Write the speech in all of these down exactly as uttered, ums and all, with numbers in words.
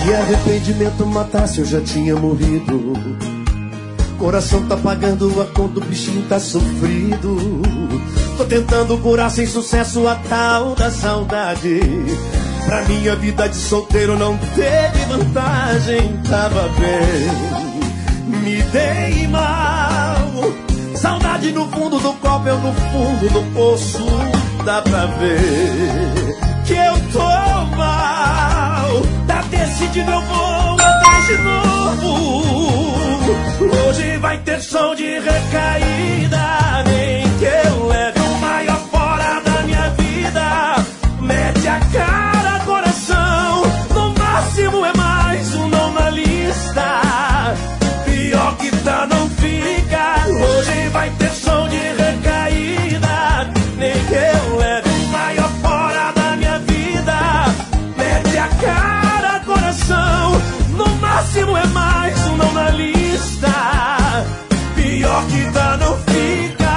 Se arrependimento matasse, eu já tinha morrido. Coração tá pagando a conta, o bichinho tá sofrido. Tô tentando curar sem sucesso a tal da saudade. Pra minha vida de solteiro não teve vantagem. Tava bem, me dei mal. Saudade no fundo do copo, eu no fundo do poço. Dá pra ver que eu tô mal. Tá decidido, eu vou atrás de novo. Hoje vai ter som de recaída. Nem que eu leve o maior fora da minha vida. Mete a cara, coração. No máximo é mais um não na lista. Pior que tá, não fica. Hoje vai ter som de recaída. Nem que eu leve o maior fora da minha vida. Mete a cara, coração. No máximo é mais um não na lista. Pior que tá, não fica.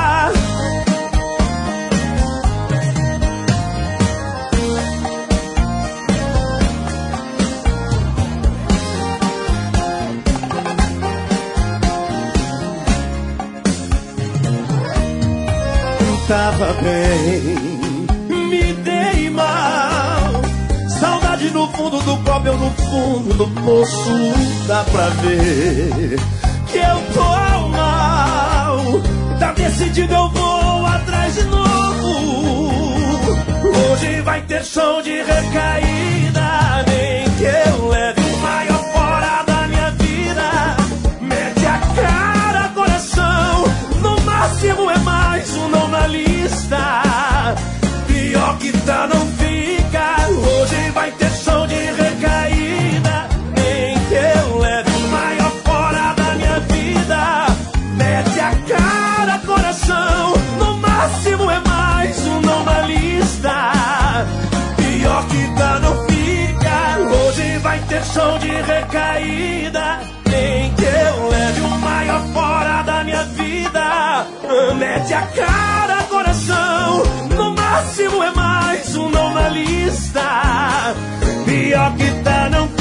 Tava bem, me dei mal. Saudade no fundo do copo, eu no fundo do poço. Dá pra ver que eu tô mal. Tá decidido, eu vou atrás de novo. Hoje vai ter som de recaída. Nem que eu leve o maior fora da minha vida. Mete a cara, coração. No máximo é mais um não na lista. Pior que tá, não fica. Hoje vai ter som de recaída. Nem que eu leve o maior fora da minha vida. Mete a cara, coração. No máximo é mais um não na lista. Pior que tá, não fica. Hoje vai ter som de recaída. Nem que eu leve o maior fora da minha vida. Mete a cara, coração. No máximo é mais um não na lista. Pior que tá, não fica.